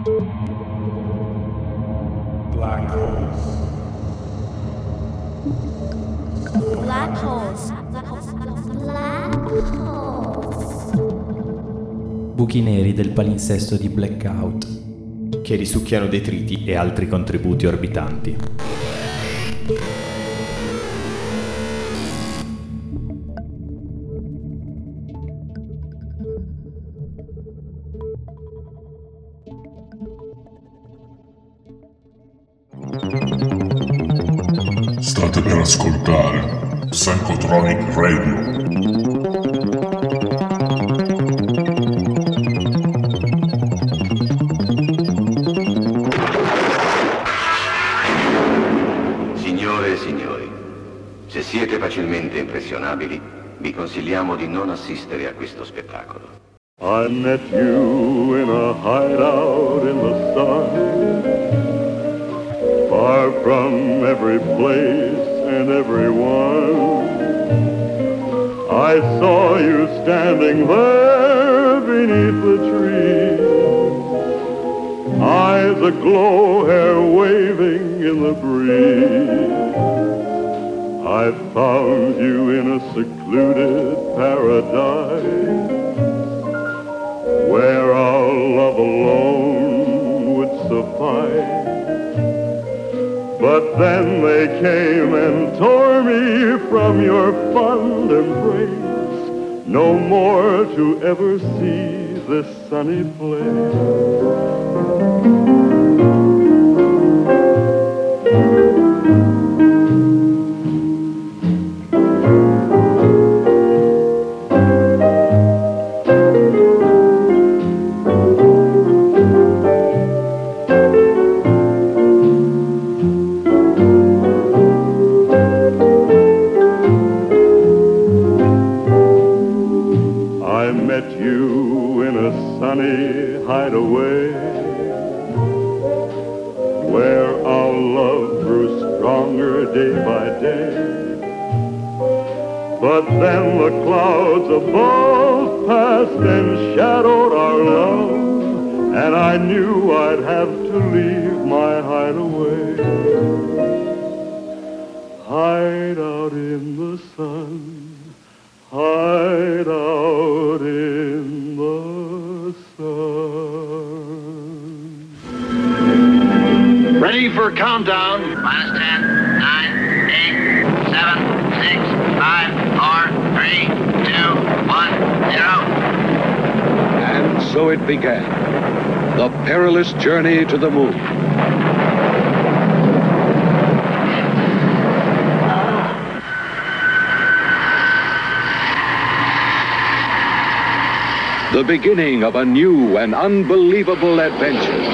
Black holes. Black holes. Black holes. Buchi neri del palinsesto di Blackout, che risucchiano detriti e altri contributi orbitanti. State per ascoltare Psychotronic Radio. Signore e signori, se siete facilmente impressionabili, vi consigliamo di non assistere a questo spettacolo. I met you in a hideout in the sun, far from every place and everyone. I saw you standing there beneath the tree, eyes aglow, hair waving in the breeze. I found you in a secluded paradise, where our love alone would suffice. But then they came and tore me from your fond embrace, no more to ever see this sunny place. Hideaway, where our love grew stronger day by day. But then the clouds above passed and shadowed our love, and I knew I'd have to leave my hideaway. Hide out in the sun, hide out in the sun. Ready for countdown. Minus 10, 9, 8, 7, 6, 5, 4, 3, 2, 1, 0. And so it began. The perilous journey to the moon. The beginning of a new and unbelievable adventure.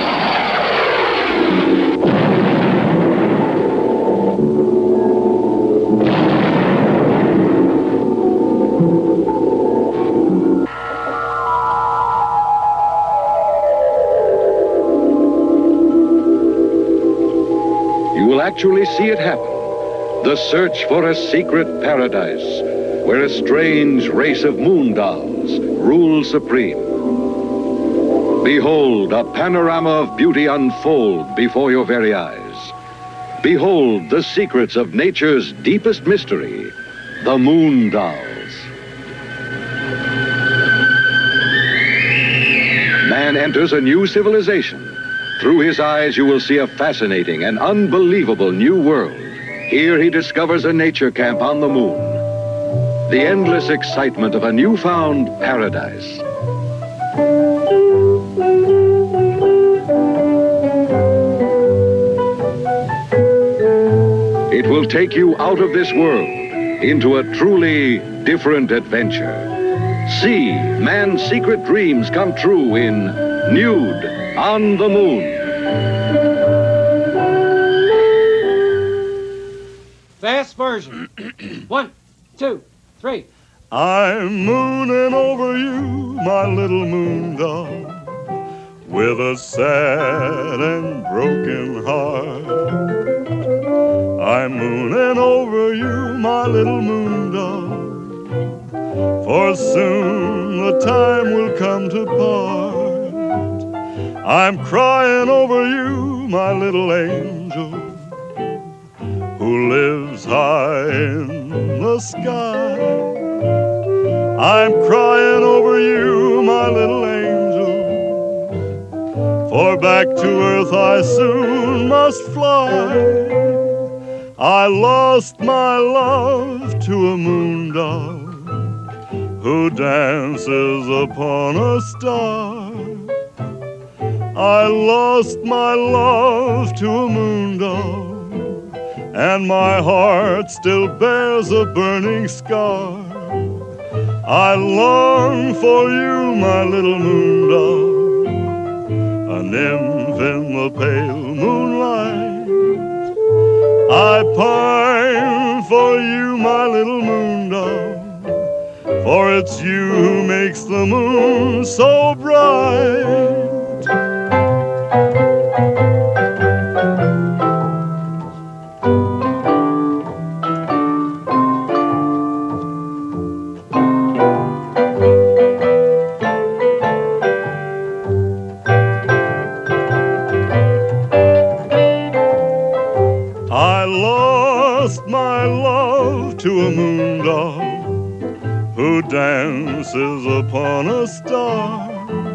You will actually see it happen. The search for a secret paradise where a strange race of moon dolls rules supreme. Behold a panorama of beauty unfold before your very eyes. Behold the secrets of nature's deepest mystery, the moon dolls. Man enters a new civilization. Through his eyes you will see a fascinating and unbelievable new world. Here he discovers a nature camp on the moon. The endless excitement of a newfound paradise. It will take you out of this world into a truly different adventure. See man's secret dreams come true in Nude on the Moon. Fast version. 1, 2, 3. I'm mooning over you, my little moon doll, with a sad and broken heart. I'm mooning over you, my little moon doll, for soon the time will come to part. I'm crying over you, my little angel, who lives high in the sky. I'm crying over you, my little angel, for back to earth I soon must fly. I lost my love to a moon dove who dances upon a star. I lost my love to a moon dove, and my heart still bears a burning scar. I long for you, my little moon dove, a nymph in the pale moonlight. I pine for you, my little moon dove, for it's you who makes the moon so bright. I lost my love to a moon dove who dances upon a star.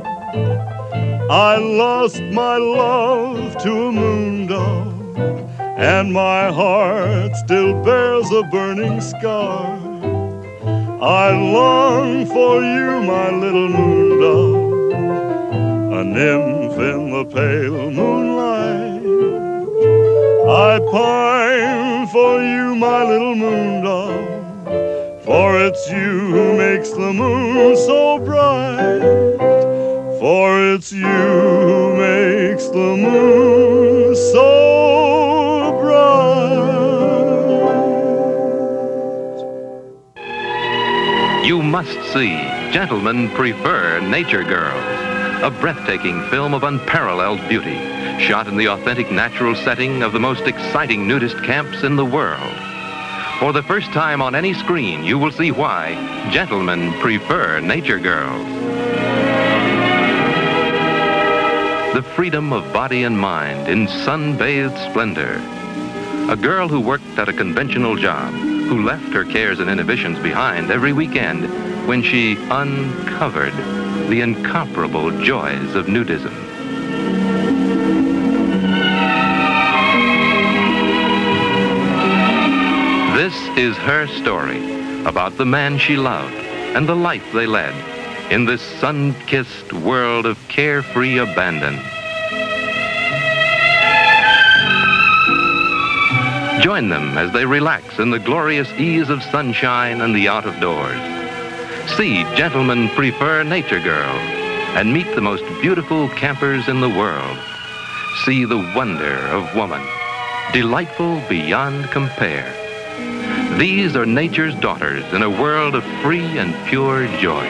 I lost my love to a moon dove, and my heart still bears a burning scar. I long for you, my little moon dove, a nymph in the pale moonlight. I pine for you, my little moon dove, for it's you who makes the moon so bright. For it's you who makes the moon so bright. You must see Gentlemen Prefer Nature Girls, a breathtaking film of unparalleled beauty, shot in the authentic natural setting of the most exciting nudist camps in the world. For the first time on any screen, you will see why gentlemen prefer Nature Girls. The freedom of body and mind in sun-bathed splendor. A girl who worked at a conventional job, who left her cares and inhibitions behind every weekend when she uncovered the incomparable joys of nudism. This is her story about the man she loved and the life they led in this sun-kissed world of carefree abandon. Join them as they relax in the glorious ease of sunshine and the out-of-doors. See Gentlemen Prefer Nature Girls and meet the most beautiful campers in the world. See the wonder of woman, delightful beyond compare. These are nature's daughters in a world of free and pure joy.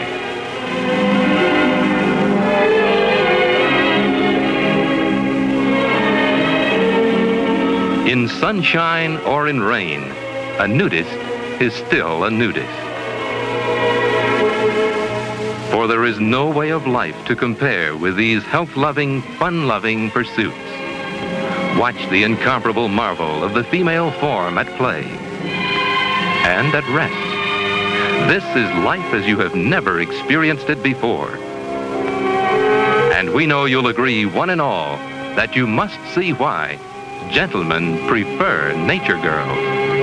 In sunshine or in rain, a nudist is still a nudist. For there is no way of life to compare with these health-loving, fun-loving pursuits. Watch the incomparable marvel of the female form at play and at rest. This is life as you have never experienced it before. And we know you'll agree, one and all, that you must see why gentlemen prefer Nature Girls.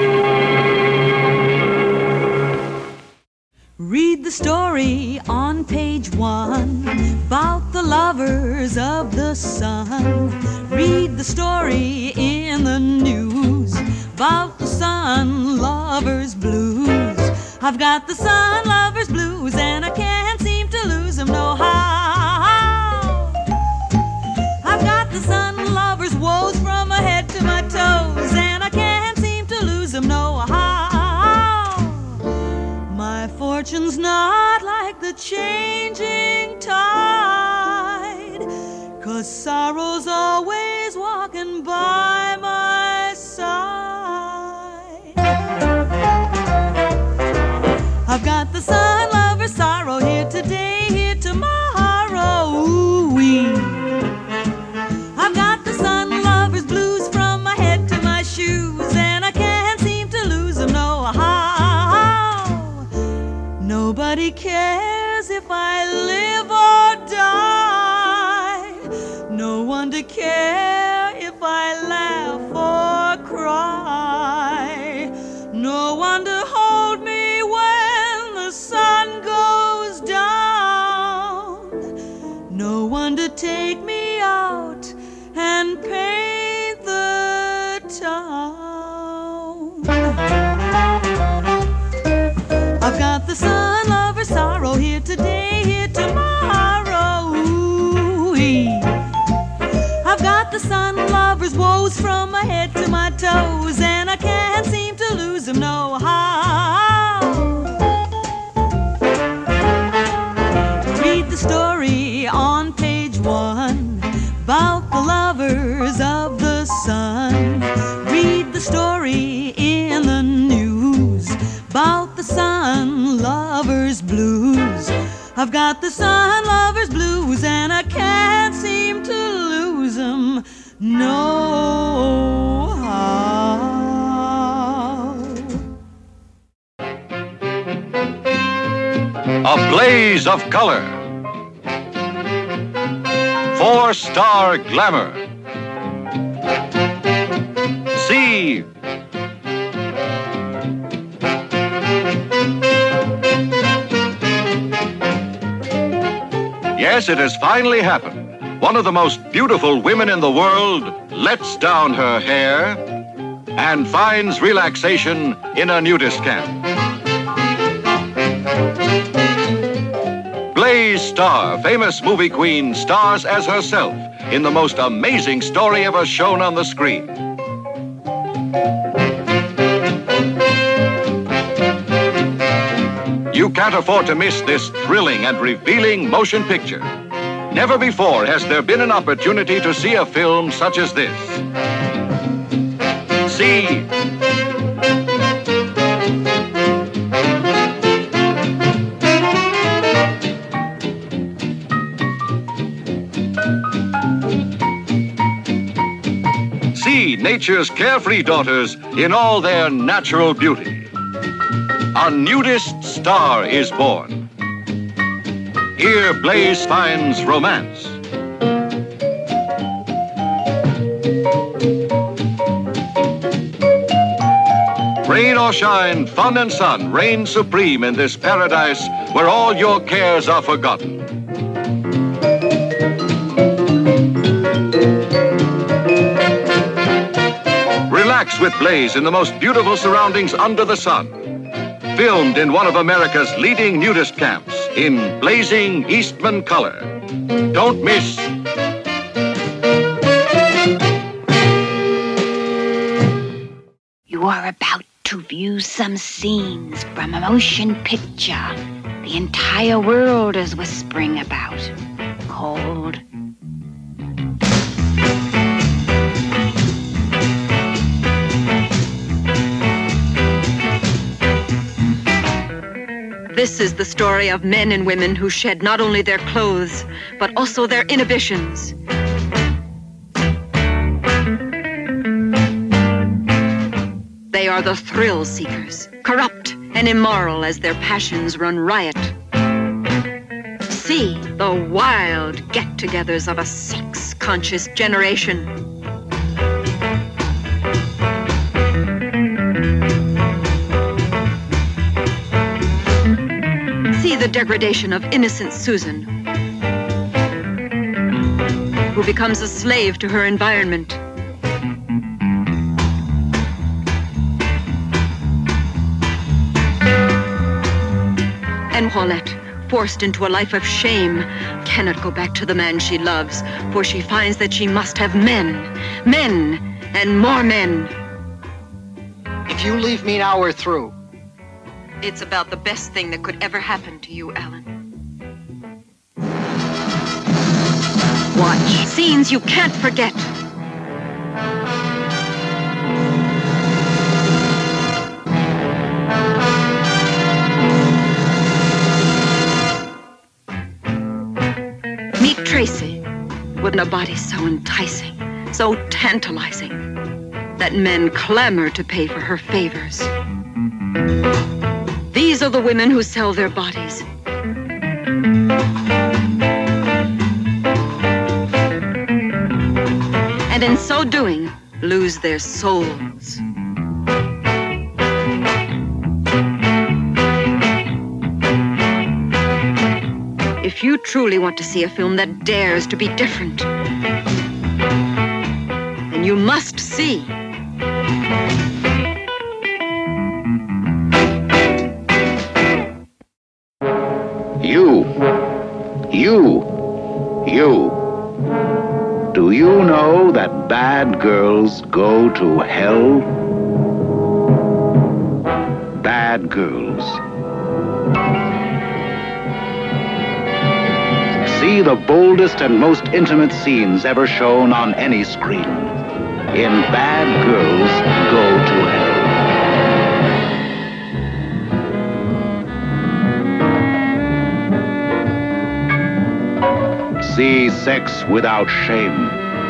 Read the story on page 1 about the lovers of the sun. Read the story in the news about the sun lovers blues. I've got the sun lovers blues and I can't seem to lose them no how. I've got the sun lovers woes from my head to my toes and I can't seem to lose them no how. My fortune's not like the changing tide, 'cause sorrow's always walking by my side. I've got the sun lover's sorrow here today, here tomorrow, ooh-wee. no one to take me out and paint the town. I've got the sun lover's sorrow here today, here tomorrow. Ooh-wee. I've got the sun lover's woes from my head to my toes, and I can't seem to lose them no how. Read the story on page 1 about the lovers of the sun. Read the story in the news about the sun lovers blues. I've got the sun lovers blues, and I can't seem to lose them no how. A blaze of color. 4-star glamour. See. Yes, it has finally happened. One of the most beautiful women in the world lets down her hair and finds relaxation in a nudist camp. Blaise Starr, famous movie queen, stars as herself in the most amazing story ever shown on the screen. You can't afford to miss this thrilling and revealing motion picture. Never before has there been an opportunity to see a film such as this. See. See nature's carefree daughters in all their natural beauty. A nudist star is born. Here Blaise finds romance. Rain or shine, fun and sun reign supreme in this paradise where all your cares are forgotten. Relax with Blaise in the most beautiful surroundings under the sun. Filmed in one of America's leading nudist camps in blazing Eastman color. Don't miss. You are about to view some scenes from a motion picture the entire world is whispering about, called This is the story of men and women who shed not only their clothes, but also their inhibitions. They are the thrill seekers, corrupt and immoral as their passions run riot. See the wild get-togethers of a sex-conscious generation. See the degradation of innocent Susan, who becomes a slave to her environment. And Paulette, forced into a life of shame, cannot go back to the man she loves, for she finds that she must have men, and more men. If you leave me now, we're through. It's about the best thing that could ever happen to you, Alan. Watch scenes you can't forget. Meet Tracy, with a body so enticing, so tantalizing, that men clamor to pay for her favors. These are the women who sell their bodies. And in so doing, lose their souls. If If you truly want to see a film that dares to be different, then you must see You. Do you know that bad girls go to hell? Bad girls. See the boldest and most intimate scenes ever shown on any screen in Bad Girls Go to Hell. See sex without shame.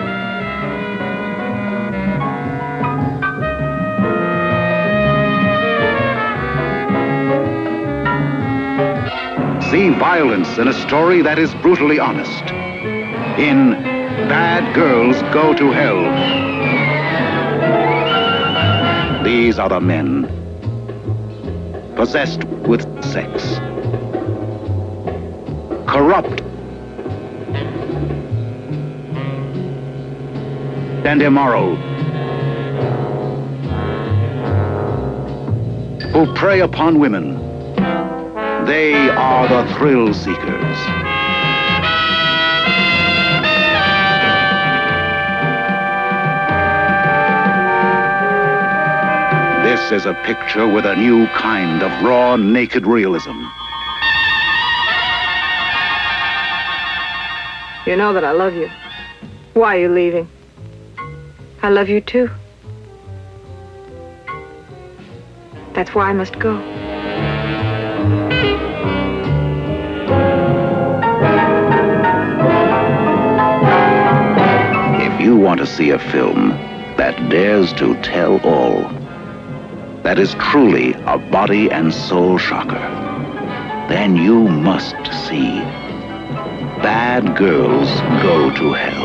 See violence in a story that is brutally honest. In Bad Girls Go to Hell. These are the men possessed with sex, corrupt and immoral, who prey upon women. They are the thrill seekers. This is a picture with a new kind of raw, naked realism. You know that I love you. Why are you leaving? I love you too. That's why I must go. If you want to see a film that dares to tell all, that is truly a body and soul shocker, then you must see Bad Girls Go to Hell.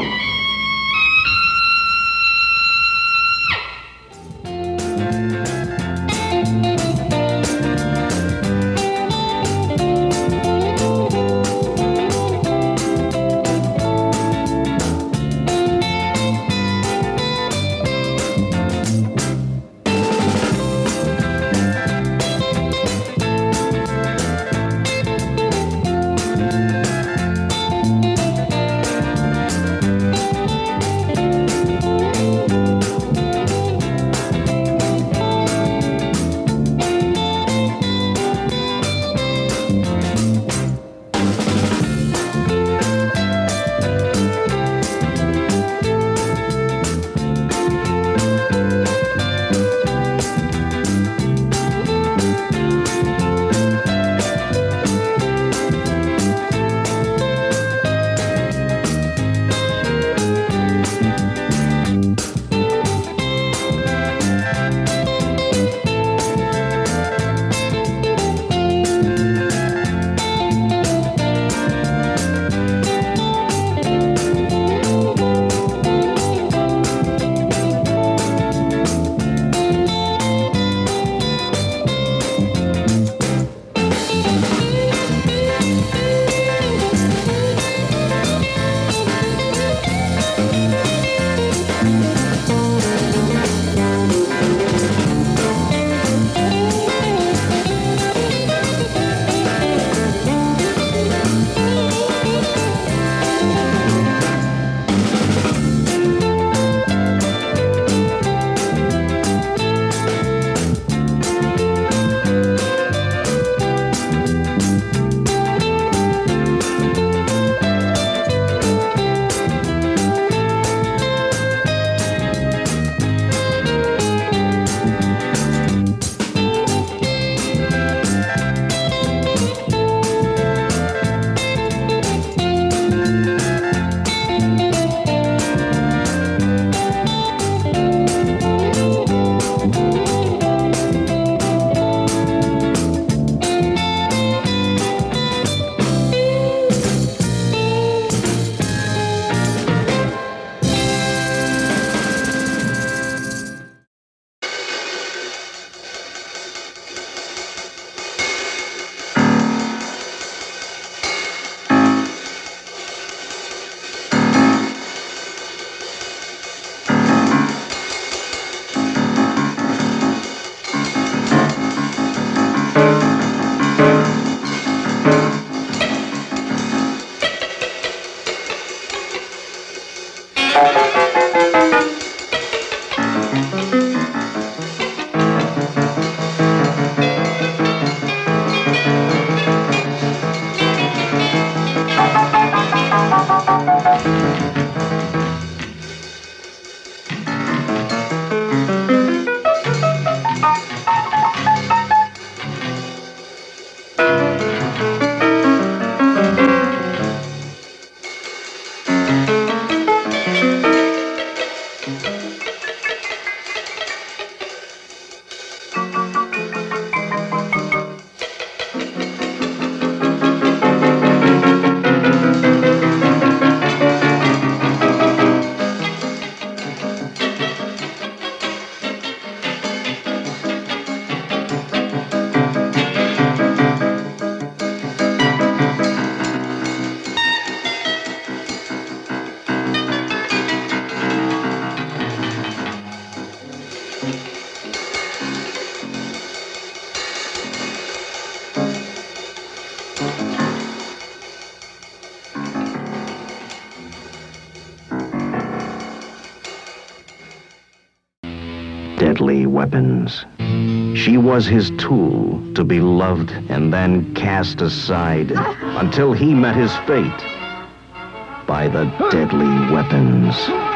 Deadly weapons. She was his tool to be loved and then cast aside until he met his fate by the deadly weapons.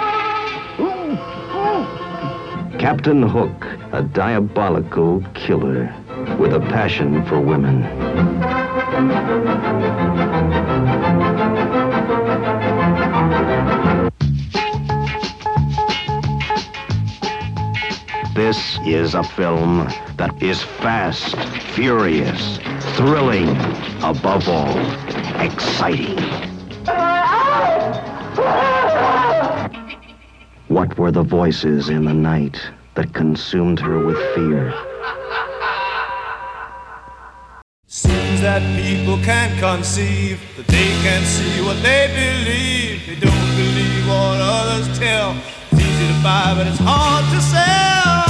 Captain Hook, a diabolical killer with a passion for women. This is a film that is fast, furious, thrilling, above all, exciting. What were the voices in the night that consumed her with fear? Seems that people can't conceive, that they can't see what they believe. They don't believe what others tell. It's easy to buy, but it's hard to sell.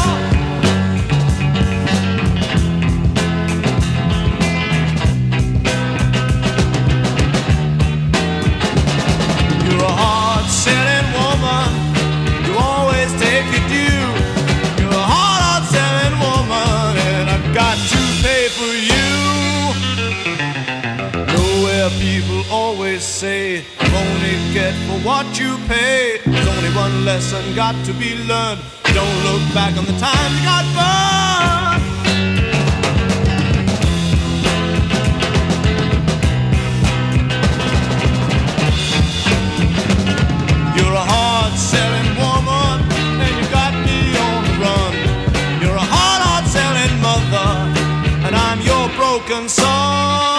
You're a hard-selling woman. You always take your due. You're a hard-selling woman, and I've got to pay for you. Nowhere people always say, only get for what you pay. There's only one lesson got to be learned. Don't look back on the time you got burned. You're a hard-selling woman, and you got me on the run. You're a hard-selling mother, and I'm your broken son.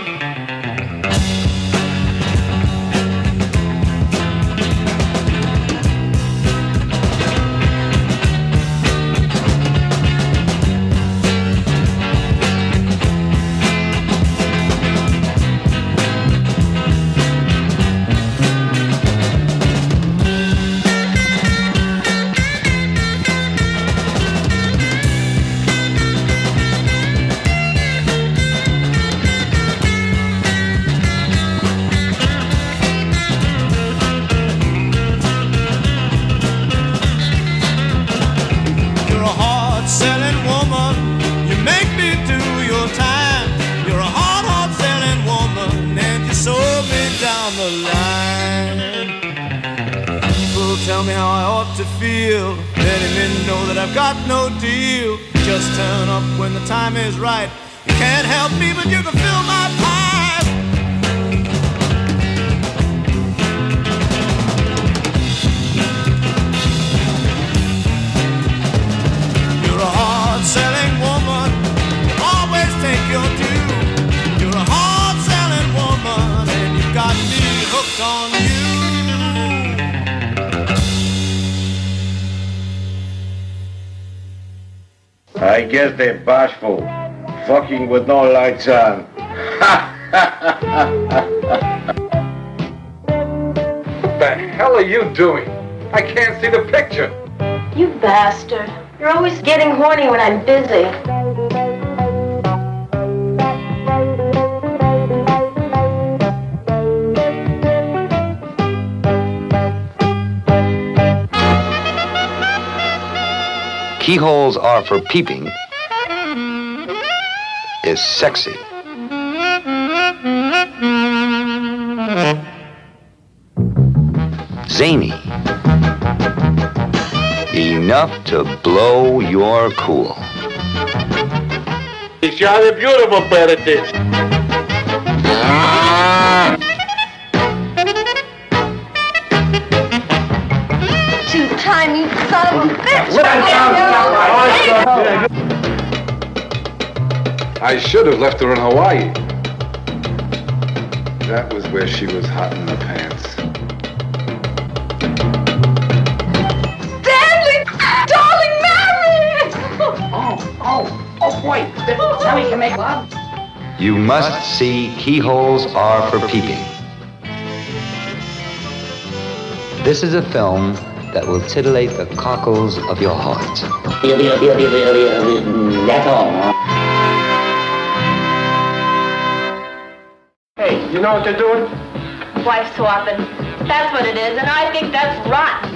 Tell me how I ought to feel, letting me know that I've got no deal. Just turn up when the time is right. You can't help me, but you can fill my pipe. You're a hard-selling woman, you always take your due. You're a hard-selling woman, and you got me hooked on you. I guess they're bashful, fucking with no lights on. What the hell are you doing? I can't see the picture. You bastard. You're always getting horny when I'm busy. Keyholes Are for Peeping is sexy. Zany. Enough to blow your cool. It's jolly beautiful, but it is. Two-time, you son of a bitch! I should have left her in Hawaii. That was where she was hot in the pants. Stanley! Darling, marry! Oh, boy. Now we can make love. You must see Keyholes Are for Peeping. This is a film that will titillate the cockles of your heart. That's all, huh? Hey, you know what they're doing? Wife swapping. That's what it is, and I think that's rotten.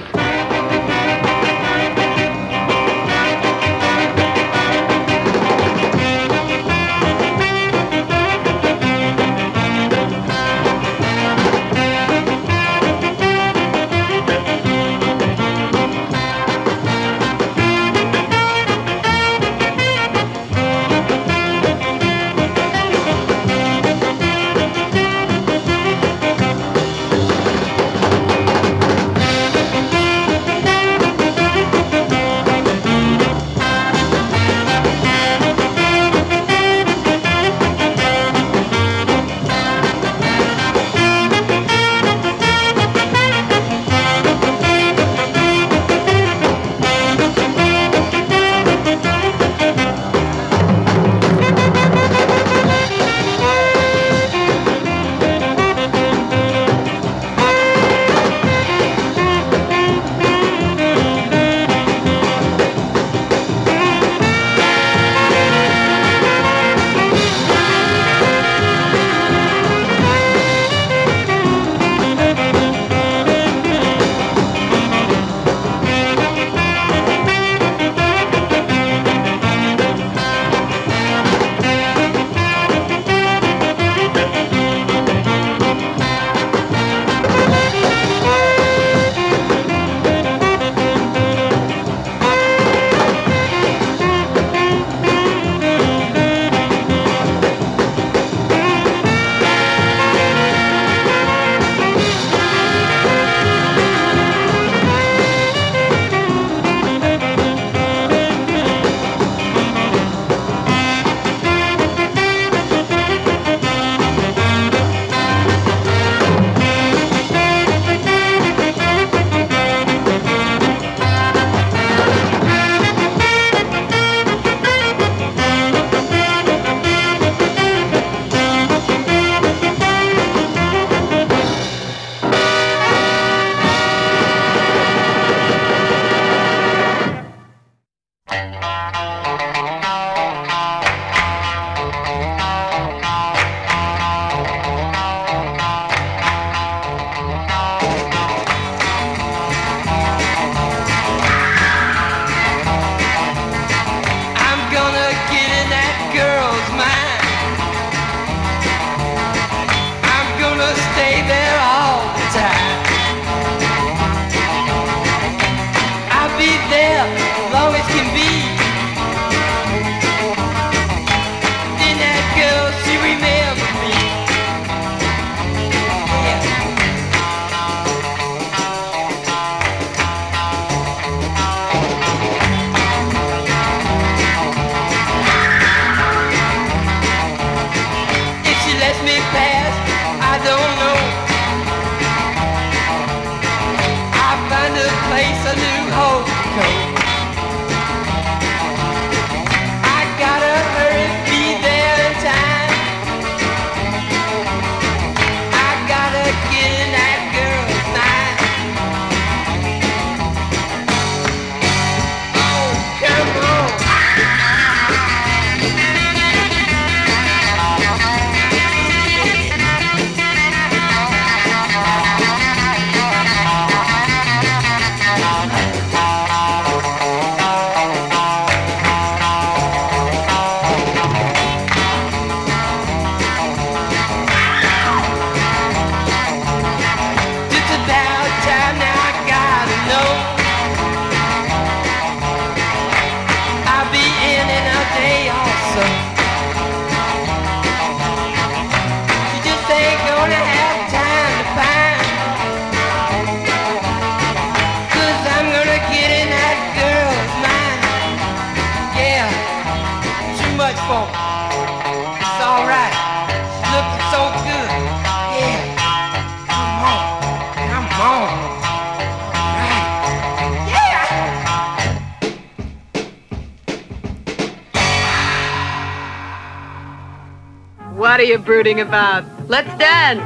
What are you brooding about? Let's dance!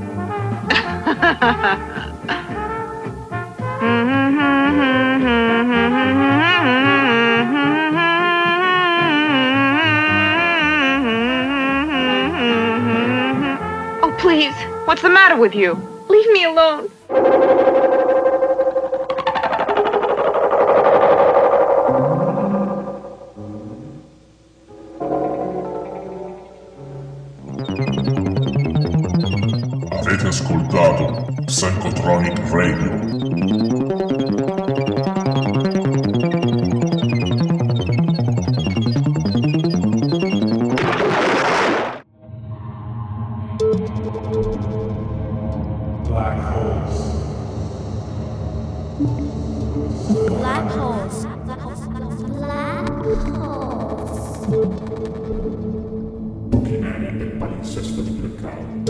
Oh, please. What's the matter with you? Leave me alone. Avete ascoltato Psychotronic Radio. Black holes. Black holes. Black holes. Buchi neri del palinsesto di Blackout.